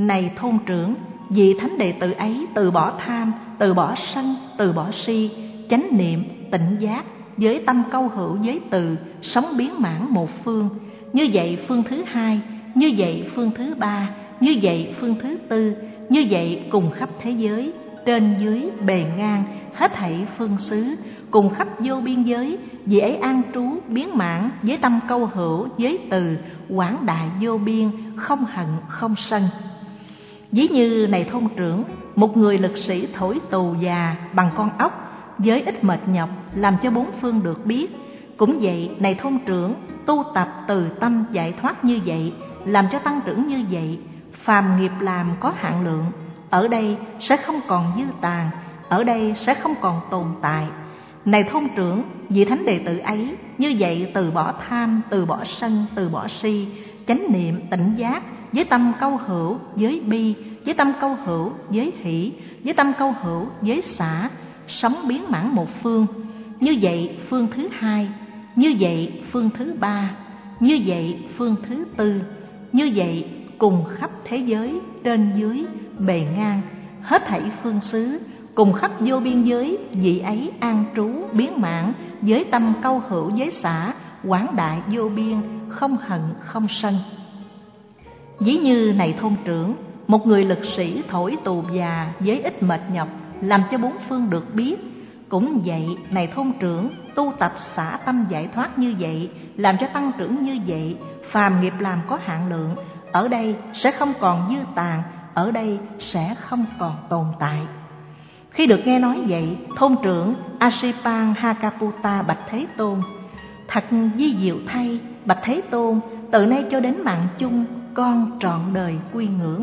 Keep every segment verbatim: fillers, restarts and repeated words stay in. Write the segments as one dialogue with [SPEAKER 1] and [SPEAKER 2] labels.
[SPEAKER 1] Này thôn trưởng, vị thánh đệ tử ấy từ bỏ tham, từ bỏ sân, từ bỏ si, chánh niệm, tỉnh giác, với tâm câu hữu giới từ, sống biến mãn một phương. Như vậy phương thứ hai, như vậy phương thứ ba, như vậy phương thứ tư, như vậy cùng khắp thế giới, trên dưới bề ngang, hết thảy phương xứ, cùng khắp vô biên giới, vị ấy an trú biến mãn với tâm câu hữu giới từ, quảng đại vô biên, không hận không sân. Ví như này thôn trưởng, một người lực sĩ thổi tù già bằng con ốc, với ít mệt nhọc, làm cho bốn phương được biết. Cũng vậy, này thôn trưởng, tu tập từ tâm giải thoát như vậy, làm cho tăng trưởng như vậy, phàm nghiệp làm có hạn lượng, ở đây sẽ không còn dư tàn, ở đây sẽ không còn tồn tại. Này thôn trưởng, vị thánh đệ tử ấy như vậy từ bỏ tham, từ bỏ sân, từ bỏ si, chánh niệm, tỉnh giác, với tâm câu hữu, với bi, với tâm câu hữu, với hỷ, với tâm câu hữu, với xả, sống biến mãn một phương. Như vậy phương thứ hai, như vậy phương thứ ba, như vậy phương thứ tư, như vậy cùng khắp thế giới, trên dưới bề ngang, hết thảy phương xứ, cùng khắp vô biên giới, vị ấy an trú biến mãn với tâm câu hữu giới xả, quảng đại vô biên, không hận không sân. Ví như này thôn trưởng, một người lực sĩ thổi tù già với ít mệt nhọc, làm cho bốn phương được biết. Cũng vậy, này thôn trưởng, tu tập xả tâm giải thoát như vậy, làm cho tăng trưởng như vậy, phàm nghiệp làm có hạn lượng, ở đây sẽ không còn dư tàn, ở đây sẽ không còn tồn tại. Khi được nghe nói vậy, thôn trưởng Asipanghataputta bạch Thế Tôn: thật vi diệu thay, bạch Thế Tôn, từ nay cho đến mạng chung, con trọn đời quy ngưỡng.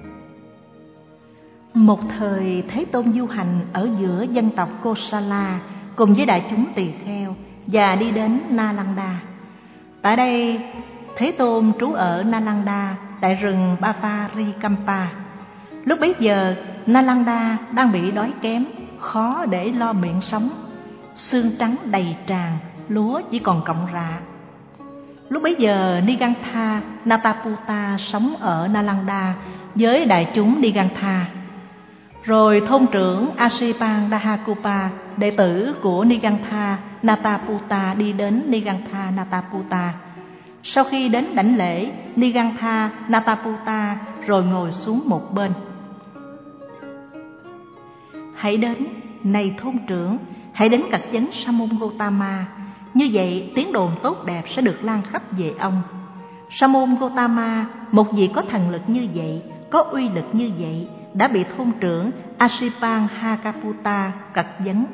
[SPEAKER 1] Một thời Thế Tôn du hành ở giữa dân tộc Kosala cùng với đại chúng tỳ kheo và đi đến Nalanda. Tại đây Thế Tôn trú ở Nalanda tại rừng Bavarikampa. Lúc bấy giờ Nalanda đang bị đói kém, khó để lo miệng sống, xương trắng đầy tràn, lúa chỉ còn cọng rạ. Lúc bấy giờ Nigantha Nataputta sống ở Nalanda với đại chúng Nigantha. Rồi thôn trưởng Asipangdahakupa, đệ tử của Nigantha Nataputta, đi đến Nigantha Nataputta. Sau khi đến đảnh lễ Nigantha Nataputta rồi ngồi xuống một bên. Hãy đến, này thôn trưởng, hãy đến cật vấn Sa môn Gotama, như vậy tiếng đồn tốt đẹp sẽ được lan khắp về ông. Sa môn Gotama, một vị có thần lực như vậy, có uy lực như vậy, đã bị thôn trưởng Asipanghataputta cật vấn: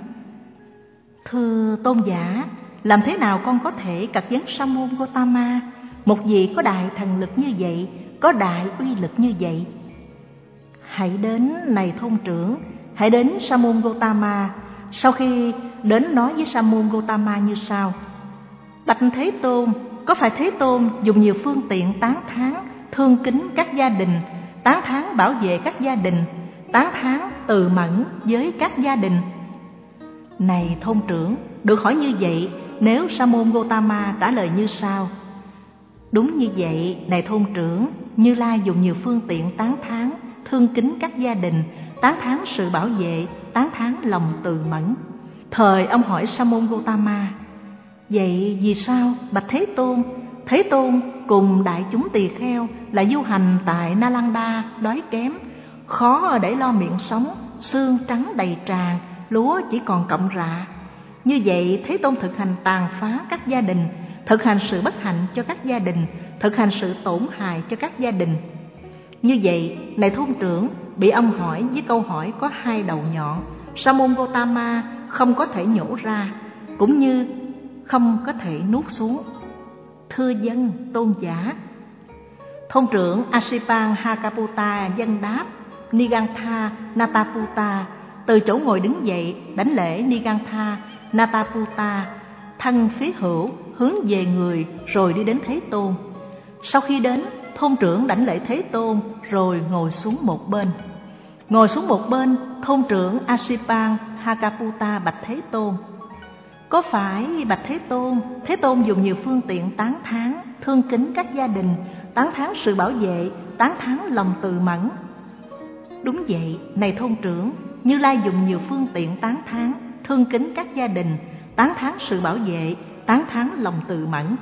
[SPEAKER 1] thưa tôn giả, làm thế nào con có thể cật vấn Sa môn Gotama, một vị có đại thần lực như vậy, có đại uy lực như vậy? Hãy đến, này thôn trưởng, hãy đến Sa môn Gotama. Sau khi đến nói với Sa môn Gotama như sau: bạch Thế Tôn, có phải Thế Tôn dùng nhiều phương tiện tán thán, thương kính các gia đình, tán thán bảo vệ các gia đình, tán thán từ mẫn với các gia đình? Này thôn trưởng, được hỏi như vậy, nếu Sa môn Gotama trả lời như sau: đúng như vậy, này thôn trưởng, Như Lai dùng nhiều phương tiện tán thán, thương kính các gia đình, tán thán sự bảo vệ, tán thán lòng từ mẫn. Thời ông hỏi Sa môn Gotama: vậy vì sao bạch Thế Tôn, Thế Tôn cùng đại chúng tỳ kheo là du hành tại Nalanda đói kém, khó để lo miệng sống, xương trắng đầy tràn, lúa chỉ còn cọng rạ? Như vậy Thế Tôn thực hành tàn phá các gia đình, thực hành sự bất hạnh cho các gia đình, thực hành sự tổn hại cho các gia đình. Như vậy, này thôn trưởng, bị ông hỏi với câu hỏi có hai đầu nhọn, Sa môn Gotama không có thể nhổ ra, cũng như không có thể nuốt xuống. Thưa dân, tôn giả. Thôn trưởng Asipanghataputta dân đáp Nigantha Nataputta, từ chỗ ngồi đứng dậy đảnh lễ Nigantha Nataputta, thân phía hữu hướng về người rồi đi đến Thế Tôn. Sau khi đến, thôn trưởng đảnh lễ Thế Tôn rồi ngồi xuống một bên. Ngồi xuống một bên, thôn trưởng Asipanghataputta bạch Thế Tôn: có phải bạch Thế Tôn, Thế Tôn dùng nhiều phương tiện tán thán, thương kính các gia đình, tán thán sự bảo vệ, tán thán lòng từ mẫn. Đúng vậy, này thôn trưởng, Như Lai dùng nhiều phương tiện tán thán, thương kính các gia đình, tán thán sự bảo vệ, tán thán lòng từ mẫn.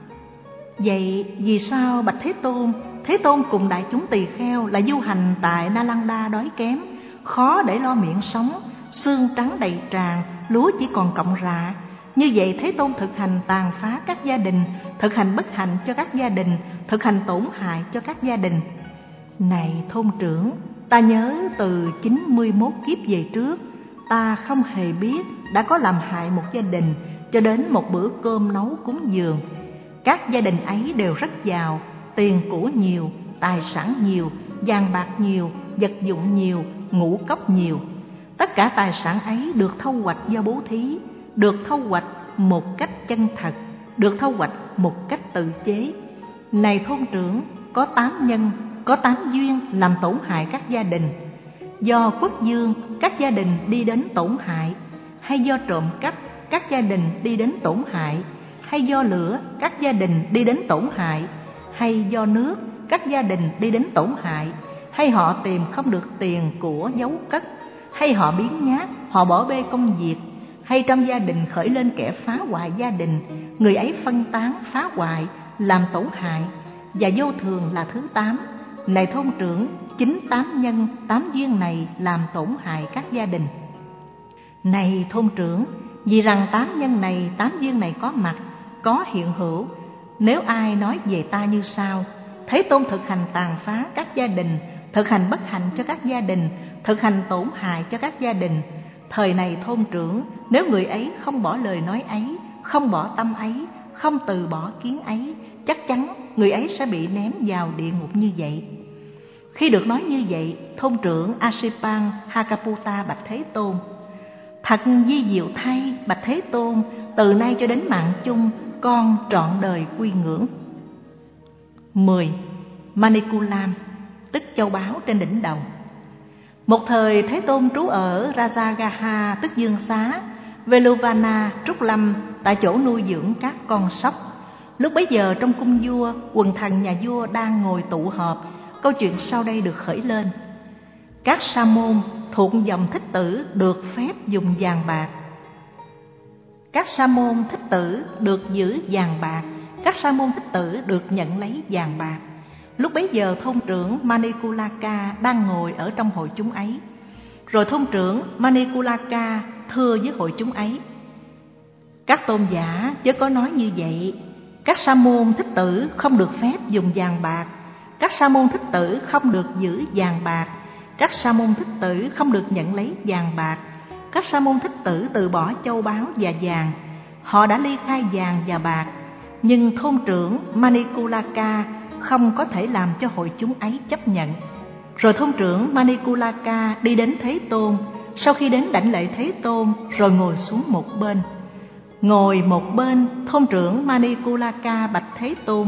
[SPEAKER 1] Vậy vì sao bạch Thế Tôn, Thế Tôn cùng đại chúng tỳ kheo là du hành tại Nalanda đói kém, khó để lo miệng sống, xương trắng đầy tràn, lúa chỉ còn cọng rạ? Như vậy Thế Tôn thực hành tàn phá các gia đình, thực hành bất hạnh cho các gia đình, thực hành tổn hại cho các gia đình. Này thôn trưởng, ta nhớ từ chín mươi mốt kiếp về trước, ta không hề biết đã có làm hại một gia đình cho đến một bữa cơm nấu cúng dường. Các gia đình ấy đều rất giàu, tiền của nhiều, tài sản nhiều, vàng bạc nhiều, vật dụng nhiều, ngũ cốc nhiều. Tất cả tài sản ấy được thâu hoạch do bố thí, được thâu hoạch một cách chân thật, được thâu hoạch một cách tự chế. Này thôn trưởng, có tám nhân, có tám duyên làm tổn hại các gia đình. Do quốc dương, các gia đình đi đến tổn hại, hay do trộm cắp, các gia đình đi đến tổn hại, hay do lửa, các gia đình đi đến tổn hại, hay do nước, các gia đình đi đến tổn hại, hay họ tìm không được tiền của giấu cất, hay họ biếng nhác, họ bỏ bê công việc, hay trong gia đình khởi lên kẻ phá hoại gia đình, người ấy phân tán, phá hoại, làm tổn hại, và vô thường là thứ tám. Này thôn trưởng, chính tám nhân, tám duyên này làm tổn hại các gia đình. Này thôn trưởng, vì rằng tám nhân này, tám duyên này có mặt, có hiện hữu, nếu ai nói về ta như sau: Thế Tôn thực hành tàn phá các gia đình, thực hành bất hạnh cho các gia đình, thực hành tổn hại cho các gia đình. Thời này thôn trưởng, nếu người ấy không bỏ lời nói ấy, không bỏ tâm ấy, không từ bỏ kiến ấy, chắc chắn người ấy sẽ bị ném vào địa ngục như vậy. Khi được nói như vậy, thôn trưởng Asipan Hakaputta bạch Thế Tôn: Thật vi diệu thay, bạch Thế Tôn, từ nay cho đến mạng chung, con trọn đời quy ngưỡng. mười. Manikulam, tức châu báu trên đỉnh đầu. Một thời Thế Tôn trú ở Rajagaha, tức Dương Xá, Veluvana, Trúc Lâm, tại chỗ nuôi dưỡng các con sóc. Lúc bấy giờ trong cung vua, quần thần nhà vua đang ngồi tụ họp. Câu chuyện sau đây được khởi lên. Các sa môn thuộc dòng Thích Tử được phép dùng vàng bạc. Các sa môn Thích Tử được giữ vàng bạc. Các sa môn Thích Tử được nhận lấy vàng bạc. Lúc bấy giờ thôn trưởng Manikulaka đang ngồi ở trong hội chúng ấy. Rồi thôn trưởng Manikulaka thưa với hội chúng ấy: Các tôn giả chớ có nói như vậy. Các sa môn Thích Tử không được phép dùng vàng bạc. Các sa môn Thích Tử không được giữ vàng bạc. Các sa môn Thích Tử không được nhận lấy vàng bạc. Các sa môn Thích Tử từ bỏ châu báu và vàng. Họ đã ly khai vàng và bạc. Nhưng thôn trưởng Manikulaka không có thể làm cho hội chúng ấy chấp nhận. Rồi thôn trưởng Manikulaka đi đến Thế Tôn. Sau khi đến đảnh lễ Thế Tôn, rồi ngồi xuống một bên. Ngồi một bên, thôn trưởng Manikulaka bạch Thế Tôn: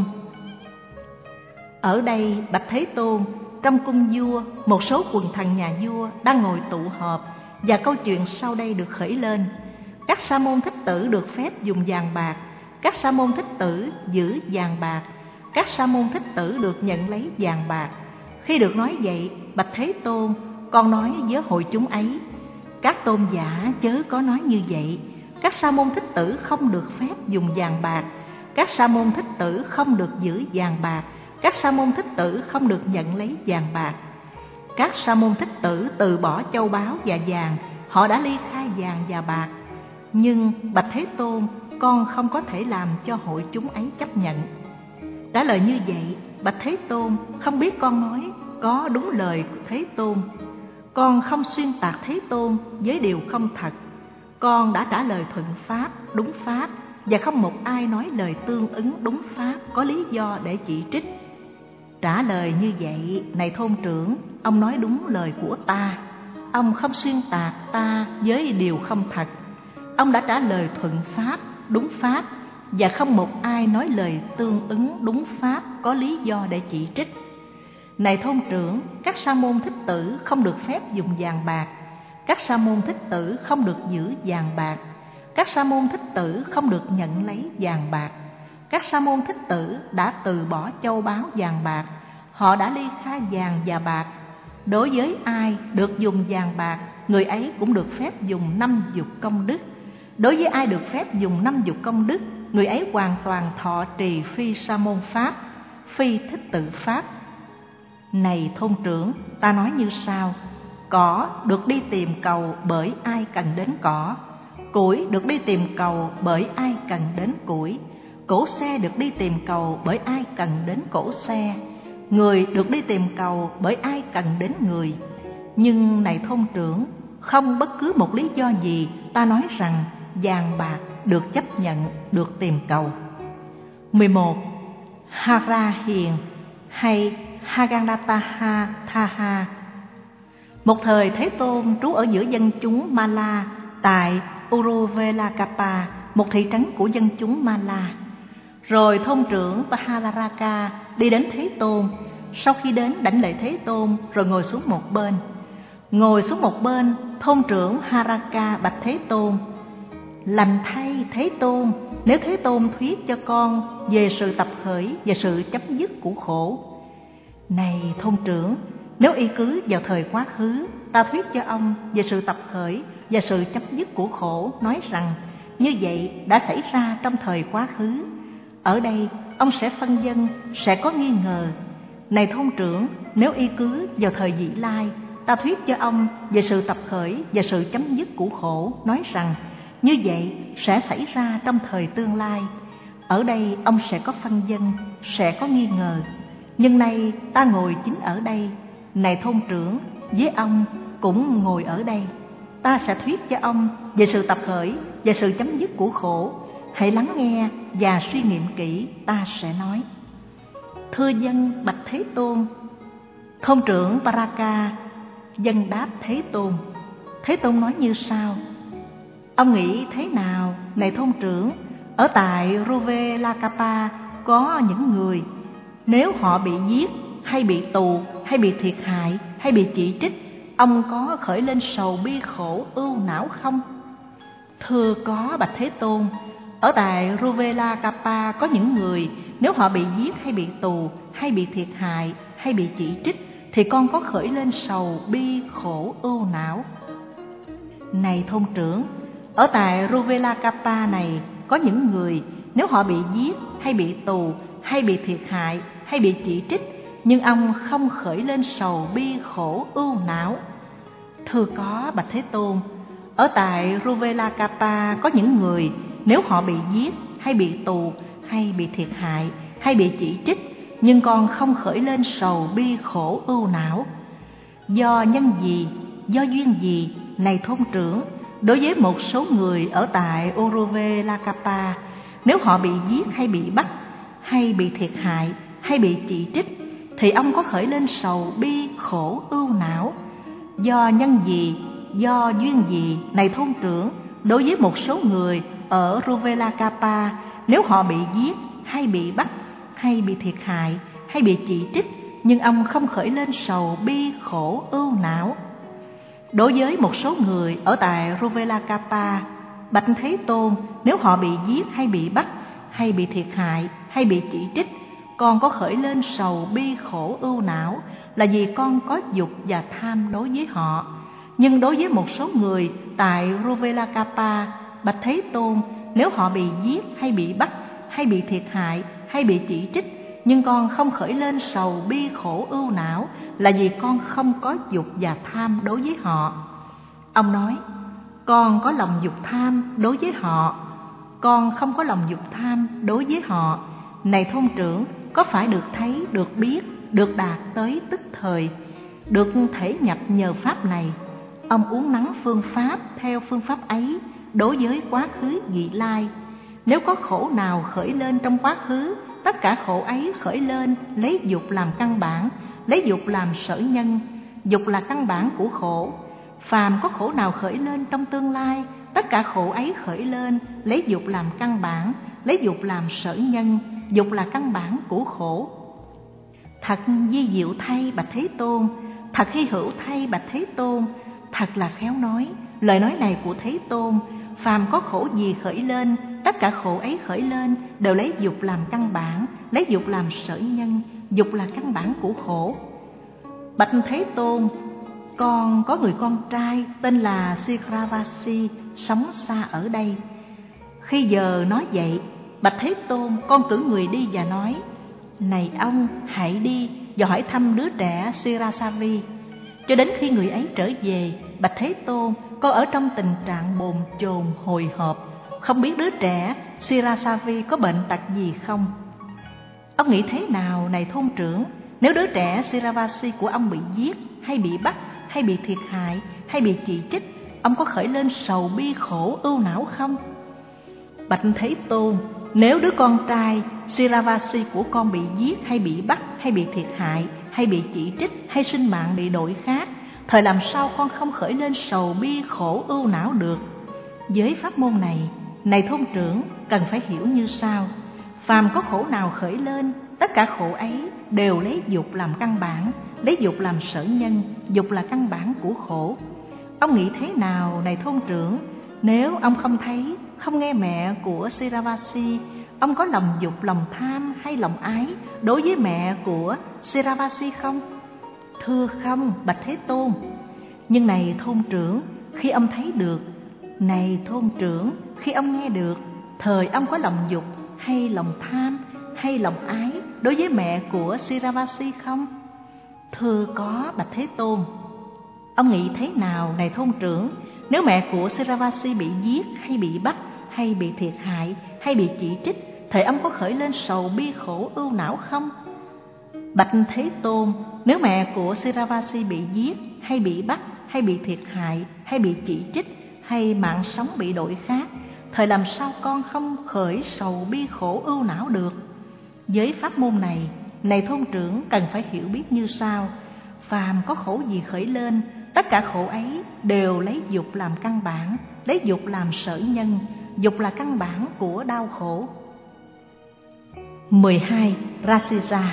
[SPEAKER 1] Ở đây bạch Thế Tôn, trong cung vua, một số quần thần nhà vua đang ngồi tụ họp, và câu chuyện sau đây được khởi lên. Các sa môn Thích Tử được phép dùng vàng bạc. Các sa môn Thích Tử giữ vàng bạc. Các sa môn Thích Tử được nhận lấy vàng bạc. Khi được nói vậy, bạch Thế Tôn, con nói với hội chúng ấy: Các tôn giả chớ có nói như vậy. Các sa môn Thích Tử không được phép dùng vàng bạc. Các sa môn Thích Tử không được giữ vàng bạc. Các sa môn Thích Tử không được nhận lấy vàng bạc. Các sa môn Thích Tử từ bỏ châu báu và vàng. Họ đã ly khai vàng và bạc. Nhưng bạch Thế Tôn, con không có thể làm cho hội chúng ấy chấp nhận. Trả lời như vậy, bạch Thế Tôn, không biết con nói có đúng lời của Thế Tôn. Con không xuyên tạc Thế Tôn với điều không thật. Con đã trả lời thuận pháp, đúng pháp, và không một ai nói lời tương ứng đúng pháp có lý do để chỉ trích. Trả lời như vậy, này thôn trưởng, ông nói đúng lời của ta. Ông không xuyên tạc ta với điều không thật. Ông đã trả lời thuận pháp, đúng pháp, và không một ai nói lời tương ứng đúng pháp có lý do để chỉ trích. Này thôn trưởng, các sa môn Thích Tử không được phép dùng vàng bạc. Các sa môn Thích Tử không được giữ vàng bạc. Các sa môn Thích Tử không được nhận lấy vàng bạc. Các sa môn Thích Tử đã từ bỏ châu báu vàng bạc. Họ đã ly khai vàng và bạc. Đối với ai được dùng vàng bạc, người ấy cũng được phép dùng năm dục công đức. Đối với ai được phép dùng năm dục công đức, người ấy hoàn toàn thọ trì phi sa môn pháp, phi thích tự pháp. Này thôn trưởng, ta nói như sau: cỏ được đi tìm cầu bởi ai cần đến cỏ, củi được đi tìm cầu bởi ai cần đến củi, cỗ xe được đi tìm cầu bởi ai cần đến cỗ xe, người được đi tìm cầu bởi ai cần đến người. Nhưng này thôn trưởng, không bất cứ một lý do gì ta nói rằng vàng bạc được chấp nhận, được tìm cầu. mười một. Hara hiền hay Haganattaha Thaha. Một thời Thế Tôn trú ở giữa dân chúng Mala tại Uruvelakapa, một thị trấn của dân chúng Mala. Rồi thôn trưởng Vahalaraka đi đến Thế Tôn. Sau khi đến đảnh lễ Thế Tôn rồi ngồi xuống một bên. Ngồi xuống một bên, thôn trưởng Haraka bạch Thế Tôn: lành thay Thế Tôn, nếu Thế Tôn thuyết cho con về sự tập khởi và sự chấm dứt của khổ. Này thôn trưởng, nếu y cứ vào thời quá khứ, ta thuyết cho ông về sự tập khởi và sự chấm dứt của khổ, nói rằng như vậy đã xảy ra trong thời quá khứ. Ở đây ông sẽ phân vân, sẽ có nghi ngờ. Này thôn trưởng, nếu y cứ vào thời vị lai, ta thuyết cho ông về sự tập khởi và sự chấm dứt của khổ, nói rằng như vậy sẽ xảy ra trong thời tương lai. Ở đây ông sẽ có phân vân, sẽ có nghi ngờ. Nhưng nay ta ngồi chính ở đây. Này thôn trưởng, với ông cũng ngồi ở đây. Ta sẽ thuyết cho ông về sự tập khởi và sự chấm dứt của khổ. Hãy lắng nghe và suy nghiệm kỹ, ta sẽ nói. Thưa dân bạch Thế Tôn. Thôn trưởng Baraka dân đáp Thế Tôn. Thế Tôn nói như sau: ông nghĩ thế nào, này thôn trưởng? Ở tại Ruvelakapa có những người, nếu họ bị giết hay bị tù hay bị thiệt hại hay bị chỉ trích, ông có khởi lên sầu bi khổ ưu não không? Thưa có bạch Thế Tôn. Ở tại Ruvelakapa có những người, nếu họ bị giết hay bị tù hay bị thiệt hại hay bị chỉ trích, thì con có khởi lên sầu bi khổ ưu não. Này thôn trưởng, ở tại Ruvelakapa này có những người, nếu họ bị giết hay bị tù hay bị thiệt hại hay bị chỉ trích, nhưng ông không khởi lên sầu bi khổ ưu não. Thưa có bạch Thế Tôn. Ở tại Ruvelakapa có những người, nếu họ bị giết hay bị tù hay bị thiệt hại hay bị chỉ trích, nhưng con không khởi lên sầu bi khổ ưu não. Do nhân gì, do duyên gì, này thôn trưởng? Đối với một số người ở tại Uruvelakapa, nếu họ bị giết hay bị bắt hay bị thiệt hại hay bị chỉ trích, thì ông có khởi lên sầu bi khổ ưu não. Do nhân gì, do duyên gì, này thôn trưởng? Đối với một số người ở Ruvelakapa, nếu họ bị giết hay bị bắt hay bị thiệt hại hay bị chỉ trích, nhưng ông không khởi lên sầu bi khổ ưu não. Đối với một số người ở tại Ruvelakapa, bạch Thế Tôn, nếu họ bị giết hay bị bắt hay bị thiệt hại hay bị chỉ trích, con có khởi lên sầu bi khổ ưu não, là vì con có dục và tham đối với họ. Nhưng đối với một số người tại Ruvelakapa, bạch Thế Tôn, nếu họ bị giết hay bị bắt hay bị thiệt hại hay bị chỉ trích, nhưng con không khởi lên sầu bi khổ ưu não, là vì con không có dục và tham đối với họ. Ông nói: con có lòng dục tham đối với họ, con không có lòng dục tham đối với họ. Này thôn trưởng, có phải được thấy, được biết, được đạt tới tức thời, được thể nhập nhờ pháp này? Ông uốn nắn phương pháp theo phương pháp ấy đối với quá khứ vị lai. Nếu có khổ nào khởi lên trong quá khứ, tất cả khổ ấy khởi lên lấy dục làm căn bản, lấy dục làm sở nhân. Dục là căn bản của khổ. Phàm có khổ nào khởi lên trong tương lai, tất cả khổ ấy khởi lên lấy dục làm căn bản, lấy dục làm sở nhân. Dục là căn bản của khổ. Thật vi diệu thay bạch Thế Tôn, thật hy hữu thay bạch Thế Tôn, thật là khéo nói. Lời nói này của Thế Tôn, phàm có khổ gì khởi lên, tất cả khổ ấy khởi lên đều lấy dục làm căn bản, lấy dục làm sở nhân. dục là căn bản của khổ. Bạch Thế Tôn, con có người con trai tên là Siravasi sống xa ở đây. Khi giờ nói vậy, Bạch Thế Tôn, con cử người đi và nói: Này ông, hãy đi và hỏi thăm đứa trẻ Sirasavi. Cho đến khi người ấy trở về, Bạch Thế Tôn, con ở trong tình trạng bồn chồn hồi hộp, không biết đứa trẻ Sirasavi có bệnh tật gì không. Ông nghĩ thế nào này thôn trưởng, nếu đứa trẻ Siravasi của ông bị giết, hay bị bắt, hay bị thiệt hại, hay bị chỉ trích, ông có khởi lên sầu bi khổ ưu não không? Bạch Thế Tôn, nếu đứa con trai Siravasi của con bị giết, hay bị bắt, hay bị thiệt hại, hay bị chỉ trích, hay sinh mạng bị đổi khác, thời làm sao con không khởi lên sầu bi khổ ưu não được? Với pháp môn này, này thôn trưởng, cần phải hiểu như sau: phàm có khổ nào khởi lên, tất cả khổ ấy đều lấy dục làm căn bản, lấy dục làm sở nhân, dục là căn bản của khổ. Ông nghĩ thế nào này thôn trưởng, nếu ông không thấy, không nghe mẹ của Siravasi, ông có lòng dục, lòng tham hay lòng ái đối với mẹ của Siravasi không? Thưa không, Bạch Thế Tôn. Nhưng này thôn trưởng, khi ông thấy được, này thôn trưởng, khi ông nghe được, thời ông có lòng dục hay lòng tham hay lòng ái đối với mẹ của Siravasi không? Thưa có, Bạch Thế Tôn. Ông nghĩ thế nào này thôn trưởng, nếu mẹ của Siravasi bị giết, hay bị bắt, hay bị thiệt hại, hay bị chỉ trích, thời ông có khởi lên sầu bi khổ ưu não không? Bạch Thế Tôn, nếu mẹ của Siravasi bị giết, hay bị bắt, hay bị thiệt hại, hay bị chỉ trích, hay mạng sống bị đổi khác, thời làm sao con không khởi sầu bi khổ ưu não được? Với pháp môn này, này thôn trưởng, cần phải hiểu biết như sau: phàm có khổ gì khởi lên, tất cả khổ ấy đều lấy dục làm căn bản, lấy dục làm sở nhân, dục là căn bản của đau khổ. mười hai. Rasija.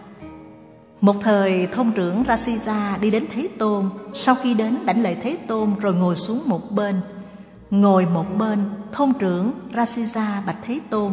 [SPEAKER 1] Một thời thôn trưởng Rasija đi đến Thế Tôn, sau khi đến đảnh lễ Thế Tôn rồi ngồi xuống một bên. Ngồi một bên, thôn trưởng Rasija bạch Thế Tôn: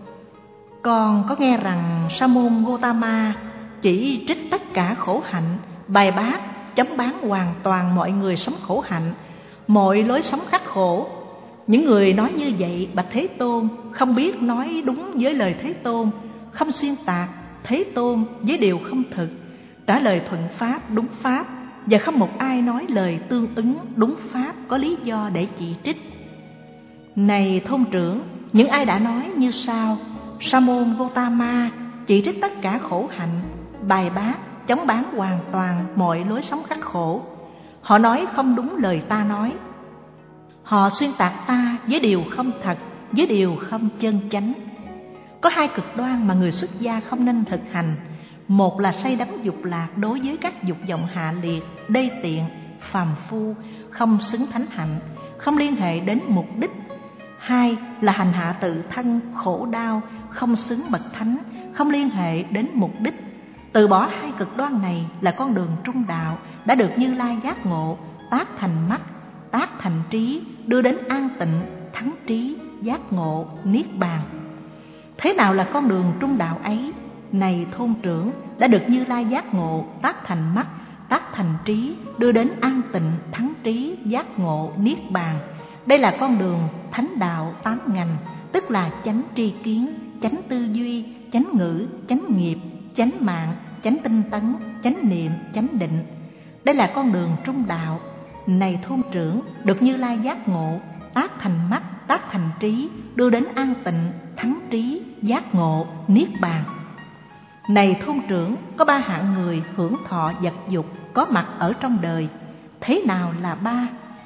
[SPEAKER 1] Con có nghe rằng Sa môn Gotama chỉ trích tất cả khổ hạnh, bài bác, chống bán hoàn toàn mọi người sống khổ hạnh, mọi lối sống khắc khổ. Những người nói như vậy, bạch Thế Tôn, không biết nói đúng với lời Thế Tôn, không xuyên tạc Thế Tôn với điều không thực, trả lời thuận pháp, đúng pháp, và không một ai nói lời tương ứng đúng pháp có lý do để chỉ trích. Này thôn trưởng, những ai đã nói như sau: Sa môn Gotama chỉ trích tất cả khổ hạnh, bài bác, chống bán hoàn toàn mọi lối sống khắc khổ. Họ nói không đúng lời ta nói, họ xuyên tạc ta với điều không thật, với điều không chân chánh. Có hai cực đoan mà người xuất gia không nên thực hành. Một là say đắm dục lạc đối với các dục vọng hạ liệt, đê tiện, phàm phu, không xứng thánh hạnh, không liên hệ đến mục đích. Hai là hành hạ tự thân, khổ đau, không xứng bậc thánh, không liên hệ đến mục đích. Từ bỏ hai cực đoan này là con đường trung đạo, đã được Như Lai giác ngộ, tác thành mắt, tác thành trí, đưa đến an tịnh, thắng trí, giác ngộ, niết bàn. Thế nào là con đường trung đạo ấy? Này thôn trưởng, đã được Như Lai giác ngộ, tác thành mắt, tác thành trí, đưa đến an tịnh, thắng trí, giác ngộ, niết bàn. Đây là con đường thánh đạo tám ngành, tức là chánh tri kiến, chánh tư duy, chánh ngữ, chánh nghiệp, chánh mạng, chánh tinh tấn, chánh niệm, chánh định. Đây là con đường trung đạo. Này thôn trưởng, được Như Lai giác ngộ, tác thành mắt, tác thành trí, đưa đến an tịnh, thắng trí, giác ngộ, niết bàn. Này thôn trưởng, có ba hạng người hưởng thọ vật dục có mặt ở trong đời. Thế nào là ba?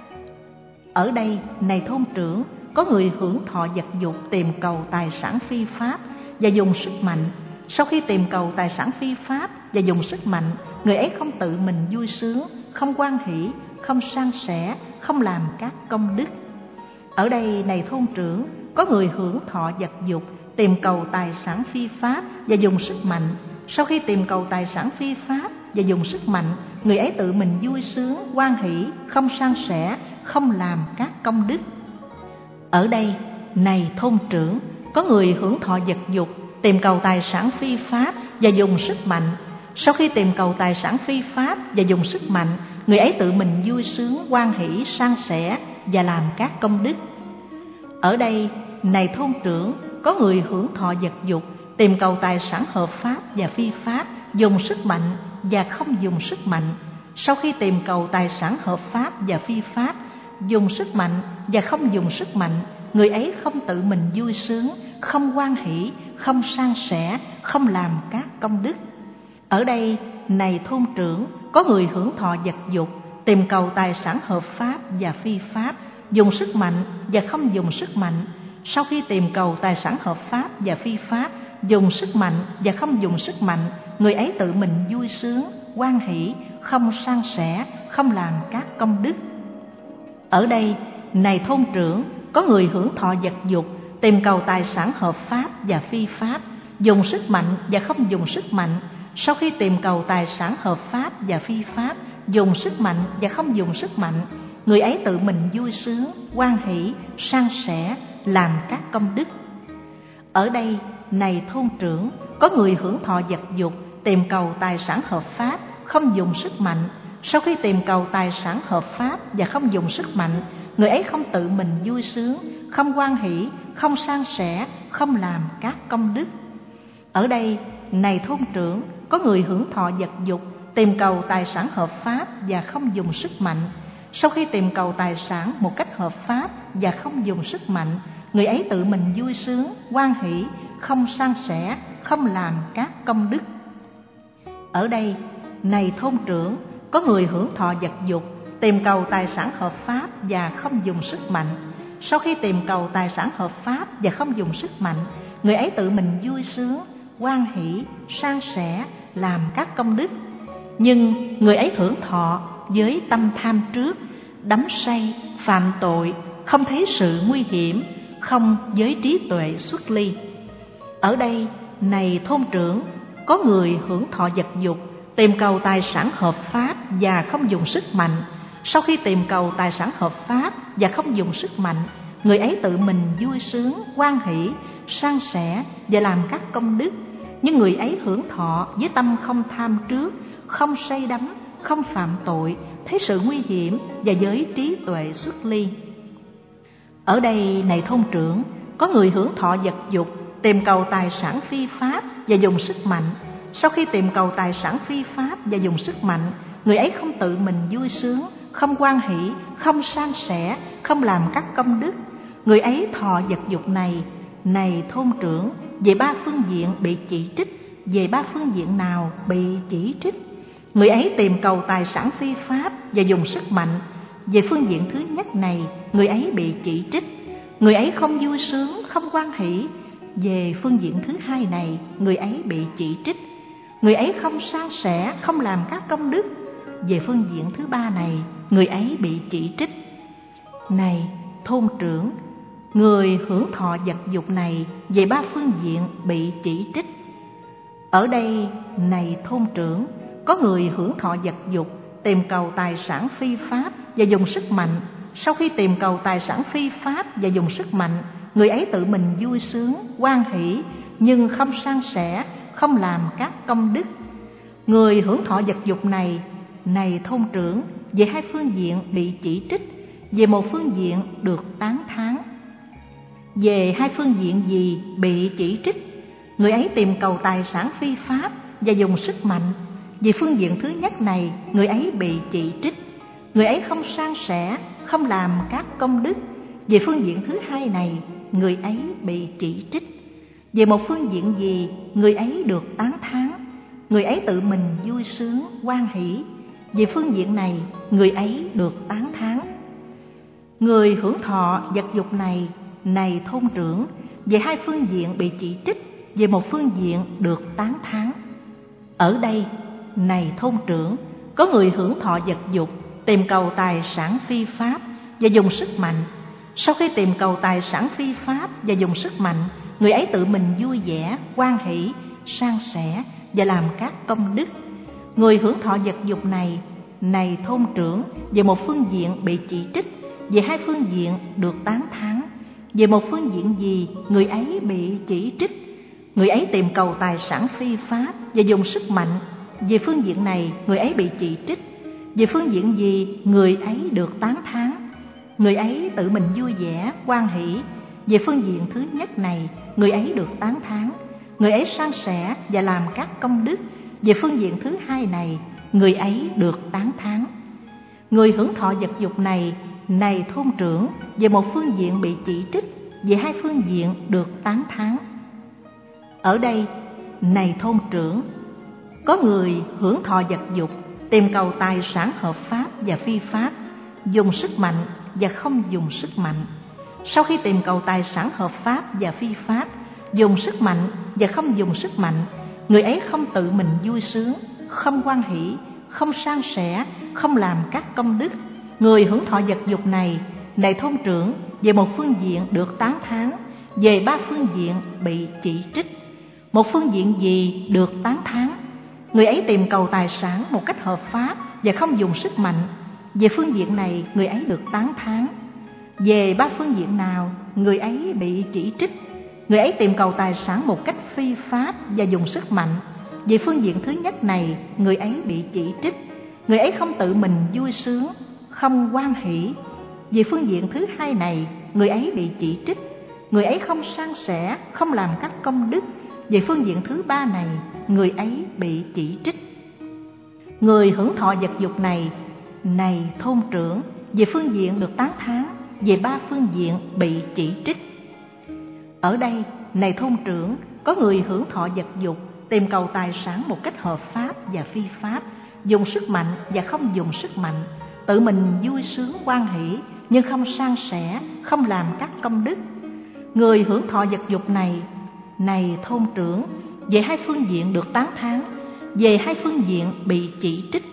[SPEAKER 1] Ở đây, này thôn trưởng, có người hưởng thọ vật dục tìm cầu tài sản phi pháp và dùng sức mạnh. Sau khi tìm cầu tài sản phi pháp và dùng sức mạnh, người ấy không tự mình vui sướng, không hoan hỷ, không san sẻ, không làm các công đức. Ở đây, này thôn trưởng, có người hưởng thọ vật dục tìm cầu tài sản phi pháp và dùng sức mạnh. Sau khi tìm cầu tài sản phi pháp và dùng sức mạnh, người ấy tự mình vui sướng, hoan hỷ, không san sẻ, không làm các công đức. Ở đây, này thôn trưởng, có người hưởng thọ vật dục tìm cầu tài sản phi pháp và dùng sức mạnh. Sau khi tìm cầu tài sản phi pháp và dùng sức mạnh, người ấy tự mình vui sướng, hoan hỷ, san sẻ và làm các công đức. Ở đây, này thôn trưởng, có người hưởng thọ vật dục, tìm cầu tài sản hợp pháp và phi pháp, dùng sức mạnh và không dùng sức mạnh. Sau khi tìm cầu tài sản hợp pháp và phi pháp, dùng sức mạnh và không dùng sức mạnh, người ấy không tự mình vui sướng, không hoan hỷ, không san sẻ, không làm các công đức. Ở đây, này thôn trưởng, có người hưởng thọ vật dục, tìm cầu tài sản hợp pháp và phi pháp, dùng sức mạnh và không dùng sức mạnh. Sau khi tìm cầu tài sản hợp pháp và phi pháp, dùng sức mạnh và không dùng sức mạnh, người ấy tự mình vui sướng, hoan hỷ, không san sẻ, không làm các công đức. Ở đây, này thôn trưởng, có người hưởng thọ vật dục, tìm cầu tài sản hợp pháp và phi pháp, dùng sức mạnh và không dùng sức mạnh. Sau khi tìm cầu tài sản hợp pháp và phi pháp, dùng sức mạnh và không dùng sức mạnh, người ấy tự mình vui sướng, hoan hỷ, san sẻ, làm các công đức. Ở đây, này thôn trưởng, có người hưởng thọ vật dục, tìm cầu tài sản hợp pháp, không dùng sức mạnh. Sau khi tìm cầu tài sản hợp pháp và không dùng sức mạnh, người ấy không tự mình vui sướng, không hoan hỷ, không san sẻ, không làm các công đức. Ở đây, này thôn trưởng, có người hưởng thọ vật dục, tìm cầu tài sản hợp pháp và không dùng sức mạnh. Sau khi tìm cầu tài sản một cách hợp pháp và không dùng sức mạnh, người ấy tự mình vui sướng, hoan hỷ, không san sẻ, không làm các công đức. Ở đây, này thôn trưởng, có người hưởng thọ vật dục, tìm cầu tài sản hợp pháp và không dùng sức mạnh. Sau khi tìm cầu tài sản hợp pháp và không dùng sức mạnh, người ấy tự mình vui sướng, hoan hỷ, san sẻ, làm các công đức. Nhưng người ấy hưởng thọ với tâm tham trước, đắm say, phạm tội, không thấy sự nguy hiểm, không với trí tuệ xuất ly. Ở đây, này thôn trưởng, có người hưởng thọ vật dục, tìm cầu tài sản hợp pháp và không dùng sức mạnh. Sau khi tìm cầu tài sản hợp pháp và không dùng sức mạnh, người ấy tự mình vui sướng, hoan hỷ, san sẻ và làm các công đức. Nhưng người ấy hưởng thọ với tâm không tham trước, không say đắm, không phạm tội, thấy sự nguy hiểm và với trí tuệ xuất ly. Ở đây, này thôn trưởng, có người hưởng thọ vật dục, tìm cầu tài sản phi pháp và dùng sức mạnh. Sau khi tìm cầu tài sản phi pháp và dùng sức mạnh, người ấy không tự mình vui sướng, không hoan hỷ, không san sẻ, không làm các công đức. Người ấy thọ vật dục này, này thôn trưởng, về ba phương diện bị chỉ trích. Về ba phương diện nào bị chỉ trích? Người ấy tìm cầu tài sản phi pháp và dùng sức mạnh. Về phương diện thứ nhất này, người ấy bị chỉ trích. Người ấy không vui sướng, không hoan hỷ. Về phương diện thứ hai này, người ấy bị chỉ trích. Người ấy không san sẻ, không làm các công đức. Về phương diện thứ ba này, người ấy bị chỉ trích. Này thôn trưởng, người hưởng thọ vật dục này về ba phương diện bị chỉ trích. Ở đây, này thôn trưởng, có người hưởng thọ vật dục, tìm cầu tài sản phi pháp và dùng sức mạnh. Sau khi tìm cầu tài sản phi pháp và dùng sức mạnh, người ấy tự mình vui sướng, hoan hỷ, nhưng không san sẻ, không làm các công đức. Người hưởng thọ vật dục này, này thôn trưởng, về hai phương diện bị chỉ trích. Về một phương diện được tán thán. Về hai phương diện gì bị chỉ trích? Người ấy tìm cầu tài sản phi pháp và dùng sức mạnh. Về phương diện thứ nhất này, người ấy bị chỉ trích. Người ấy không san sẻ, không làm các công đức. Về phương diện thứ hai này, người ấy bị chỉ trích. Về một phương diện gì, người ấy được tán thán. Người ấy tự mình vui sướng, hoan hỷ. Về phương diện này, người ấy được tán thán. Người hưởng thọ vật dục này, này thôn trưởng, về hai phương diện bị chỉ trích. Về một phương diện được tán thán. Ở đây, này thôn trưởng, có người hưởng thọ vật dục, tìm cầu tài sản phi pháp và dùng sức mạnh. Sau khi tìm cầu tài sản phi pháp và dùng sức mạnh, người ấy tự mình vui vẻ, hoan hỷ, san sẻ và làm các công đức. Người hưởng thọ vật dục này, này thôn trưởng, về một phương diện bị chỉ trích. Về hai phương diện được tán thán. Về một phương diện gì, người ấy bị chỉ trích. Người ấy tìm cầu tài sản phi pháp và dùng sức mạnh, về phương diện này người ấy bị chỉ trích. Về phương diện gì người ấy được tán thán? Người ấy tự mình vui vẻ, hoan hỷ. Về phương diện thứ nhất này người ấy được tán thán. Người ấy san sẻ và làm các công đức. Về phương diện thứ hai này người ấy được tán thán. Người hưởng thọ vật dục này, này thôn trưởng, về một phương diện bị chỉ trích, về hai phương diện được tán thán. Ở đây, này thôn trưởng, có người hưởng thọ vật dục, tìm cầu tài sản hợp pháp và phi pháp, dùng sức mạnh và không dùng sức mạnh. Sau khi tìm cầu tài sản hợp pháp và phi pháp, dùng sức mạnh và không dùng sức mạnh, người ấy không tự mình vui sướng, không hoan hỷ, không san sẻ, không làm các công đức. Người hưởng thọ vật dục này, này thôn trưởng, về một phương diện được tán thán, về ba phương diện bị chỉ trích. Một phương diện gì được tán thán? Người ấy tìm cầu tài sản một cách hợp pháp và không dùng sức mạnh. Về phương diện này người ấy được tán thán. Về ba phương diện nào người ấy bị chỉ trích? Người ấy tìm cầu tài sản một cách phi pháp và dùng sức mạnh. Về phương diện thứ nhất này người ấy bị chỉ trích. Người ấy không tự mình vui sướng, không hoan hỷ. Về phương diện thứ hai này người ấy bị chỉ trích. Người ấy không san sẻ, không làm các công đức. Về phương diện thứ ba này người ấy bị chỉ trích. Người hưởng thọ vật dục này, này thôn trưởng, về phương diện được tán thán, về ba phương diện bị chỉ trích. Ở đây, này thôn trưởng, có người hưởng thọ vật dục, tìm cầu tài sản một cách hợp pháp và phi pháp, dùng sức mạnh và không dùng sức mạnh, tự mình vui sướng hoan hỷ nhưng không san sẻ, không làm các công đức. Người hưởng thọ vật dục này, này thôn trưởng, về hai phương diện được tán thán, về hai phương diện bị chỉ trích.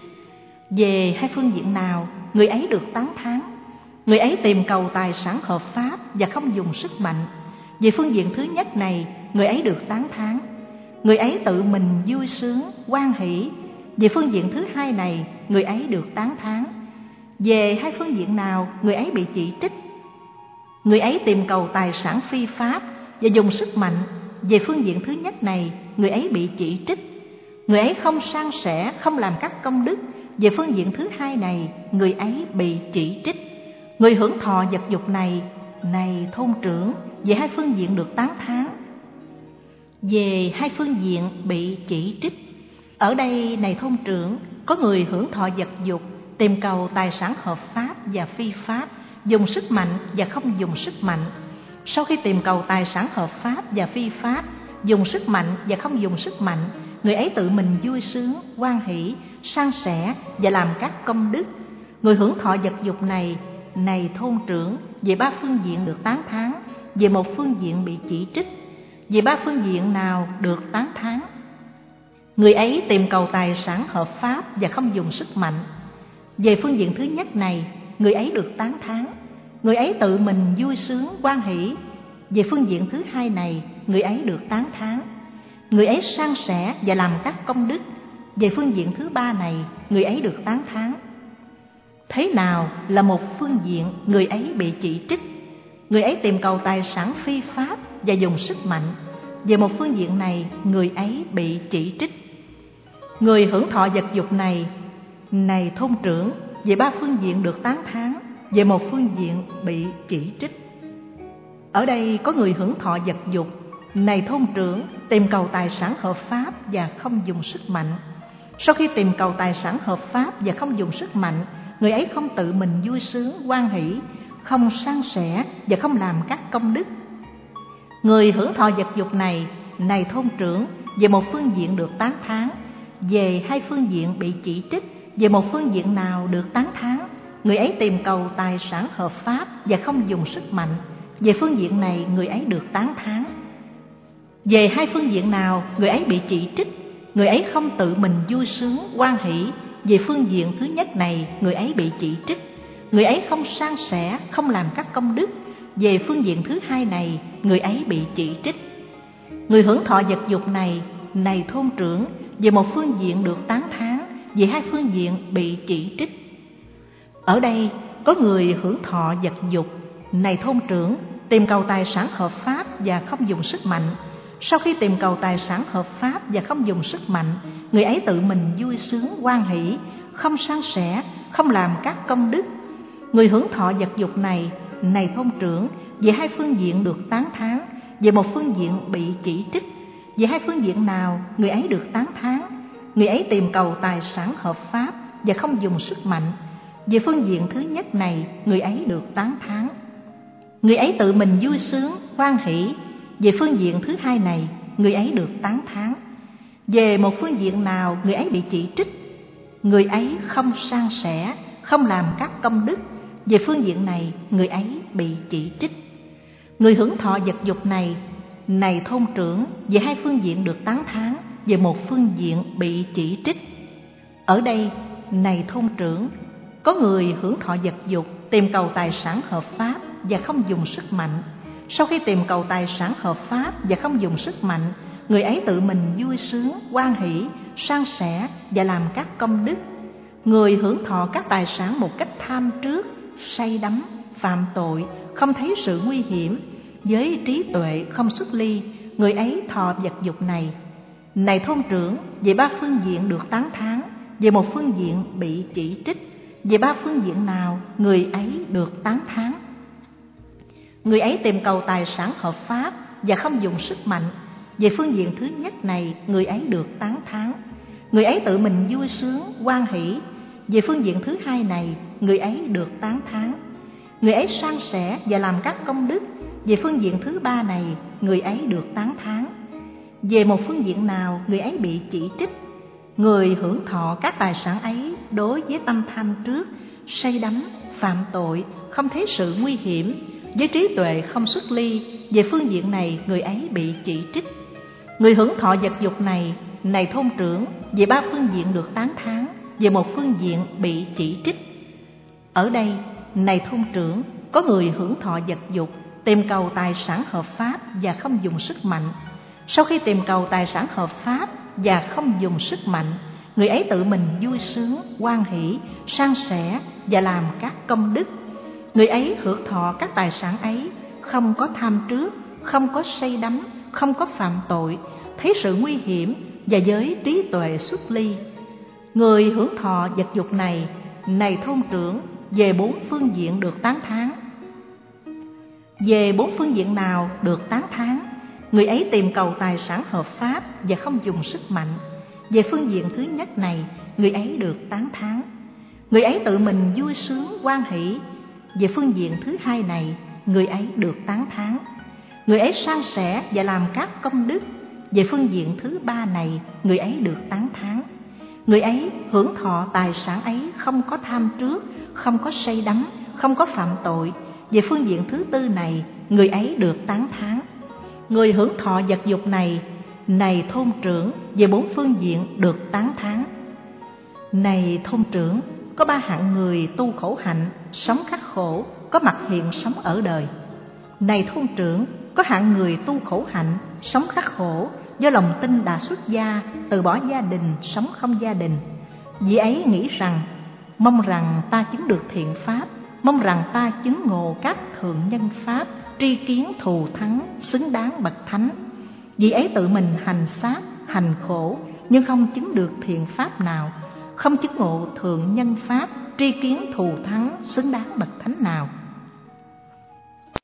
[SPEAKER 1] Về hai phương diện nào người ấy được tán thán? Người ấy tìm cầu tài sản hợp pháp và không dùng sức mạnh. Về phương diện thứ nhất này người ấy được tán thán. Người ấy tự mình vui sướng, hoan hỷ. Về phương diện thứ hai này người ấy được tán thán. Về hai phương diện nào người ấy bị chỉ trích? Người ấy tìm cầu tài sản phi pháp và dùng sức mạnh. Về phương diện thứ nhất này người ấy bị chỉ trích. Người ấy không san sẻ, không làm các công đức. Về phương diện thứ hai này người ấy bị chỉ trích. Người hưởng thọ vật dục này, này thôn trưởng, về hai phương diện được tán thán, về hai phương diện bị chỉ trích. Ở đây, này thôn trưởng, có người hưởng thọ vật dục, tìm cầu tài sản hợp pháp và phi pháp, dùng sức mạnh và không dùng sức mạnh. Sau khi tìm cầu tài sản hợp pháp và phi pháp, dùng sức mạnh và không dùng sức mạnh, người ấy tự mình vui sướng, hoan hỷ, san sẻ và làm các công đức. Người hưởng thọ vật dục này, này thôn trưởng, về ba phương diện được tán thán, về một phương diện bị chỉ trích. Về ba phương diện nào được tán thán? Người ấy tìm cầu tài sản hợp pháp và không dùng sức mạnh. Về phương diện thứ nhất này, người ấy được tán thán. Người ấy tự mình vui sướng, hoan hỷ. Về phương diện thứ hai này, người ấy được tán thán. Người ấy san sẻ và làm các công đức. Về phương diện thứ ba này, người ấy được tán thán. Thế nào là một phương diện người ấy bị chỉ trích? Người ấy tìm cầu tài sản phi pháp và dùng sức mạnh. Về một phương diện này, người ấy bị chỉ trích. Người hưởng thọ vật dục này, này thôn trưởng, về ba phương diện được tán thán, về một phương diện bị chỉ trích. Ở đây có người hưởng thọ vật dục, này thôn trưởng, tìm cầu tài sản hợp pháp và không dùng sức mạnh. Sau khi tìm cầu tài sản hợp pháp và không dùng sức mạnh, người ấy không tự mình vui sướng, hoan hỷ, không san sẻ và không làm các công đức. Người hưởng thọ vật dục này, này thôn trưởng, về một phương diện được tán thán, về hai phương diện bị chỉ trích. Về một phương diện nào được tán thán, người ấy tìm cầu tài sản hợp pháp và không dùng sức mạnh. Về phương diện này người ấy được tán thán. Về hai phương diện nào người ấy bị chỉ trích, người ấy không tự mình vui sướng, hoan hỷ. Về phương diện thứ nhất này người ấy bị chỉ trích. Người ấy không san sẻ, không làm các công đức. Về phương diện thứ hai này người ấy bị chỉ trích. Người hưởng thọ vật dục này, này thôn trưởng, về một phương diện được tán thán, về hai phương diện bị chỉ trích. Ở đây có người hưởng thọ vật dục, này thôn trưởng, tìm cầu tài sản hợp pháp và không dùng sức mạnh. Sau khi tìm cầu tài sản hợp pháp và không dùng sức mạnh, người ấy tự mình vui sướng hoan hỷ, không san sẻ, không làm các công đức. Người hưởng thọ vật dục này, này thôn trưởng, về hai phương diện được tán thán, về một phương diện bị chỉ trích. Về hai phương diện nào người ấy được tán thán? Người ấy tìm cầu tài sản hợp pháp và không dùng sức mạnh. Về phương diện thứ nhất này, người ấy được tán thán. Người ấy tự mình vui sướng hoan hỷ. Về phương diện thứ hai này, người ấy được tán thán. Về một phương diện nào người ấy bị chỉ trích? Người ấy không san sẻ, không làm các công đức. Về phương diện này, người ấy bị chỉ trích. Người hưởng thọ vật dục này, này thôn trưởng, về hai phương diện được tán thán, về một phương diện bị chỉ trích. Ở đây, này thôn trưởng, có người hưởng thọ vật dục, tìm cầu tài sản hợp pháp và không dùng sức mạnh. Sau khi tìm cầu tài sản hợp pháp và không dùng sức mạnh, người ấy tự mình vui sướng, hoan hỷ, san sẻ và làm các công đức. Người hưởng thọ các tài sản một cách tham trước, say đắm, phạm tội, không thấy sự nguy hiểm, với trí tuệ không xuất ly, người ấy thọ vật dục này. Này thôn trưởng, về ba phương diện được tán thán, về một phương diện bị chỉ trích. Về ba phương diện nào người ấy được tán thán? Người ấy tìm cầu tài sản hợp pháp và không dùng sức mạnh. Về phương diện thứ nhất này, người ấy được tán thán. Người ấy tự mình vui sướng, hoan hỷ. Về phương diện thứ hai này, người ấy được tán thán. Người ấy san sẻ và làm các công đức. Về phương diện thứ ba này, người ấy được tán thán. Về một phương diện nào người ấy bị chỉ trích? Người hưởng thọ các tài sản ấy đối với tâm tham trước, say đắm, phạm tội, không thấy sự nguy hiểm, với trí tuệ không xuất ly, về phương diện này người ấy bị chỉ trích. Người hưởng thọ vật dục này, này thôn trưởng, về ba phương diện được tán thán, về một phương diện bị chỉ trích. Ở đây, này thôn trưởng, có người hưởng thọ vật dục, tìm cầu tài sản hợp pháp và không dùng sức mạnh. Sau khi tìm cầu tài sản hợp pháp và không dùng sức mạnh, người ấy tự mình vui sướng, hoan hỷ, san sẻ và làm các công đức. Người ấy hưởng thọ các tài sản ấy, không có tham trước, không có say đắm, không có phạm tội, thấy sự nguy hiểm và với trí tuệ xuất ly. Người hưởng thọ vật dục này, này thôn trưởng, về bốn phương diện được tán thán. Về bốn phương diện nào được tán thán, người ấy tìm cầu tài sản hợp pháp và không dùng sức mạnh. Về phương diện thứ nhất này, người ấy được tán thán. Người ấy tự mình vui sướng, hoan hỷ. Về phương diện thứ hai này, người ấy được tán thán. Người ấy san sẻ và làm các công đức. Về phương diện thứ ba này, người ấy được tán thán. Người ấy hưởng thọ tài sản ấy không có tham trước, không có say đắm, không có phạm tội. Về phương diện thứ tư này, người ấy được tán thán. Người hưởng thọ vật dục này, này thôn trưởng, về bốn phương diện được tán thán. Này thôn trưởng, có ba hạng người tu khổ hạnh, sống khắc khổ, có mặt hiện sống ở đời. Này thôn trưởng, có hạng người tu khổ hạnh, sống khắc khổ, do lòng tin đã xuất gia, từ bỏ gia đình, sống không gia đình. Vị ấy nghĩ rằng, mong rằng ta chứng được thiện pháp, mong rằng ta chứng ngộ các thượng nhân pháp, tri kiến thù thắng, xứng đáng bậc thánh. Vị ấy tự mình hành sát, hành khổ, nhưng không chứng được thiện pháp nào, không chứng ngộ thượng nhân pháp, tri kiến thù thắng, xứng đáng bậc thánh nào.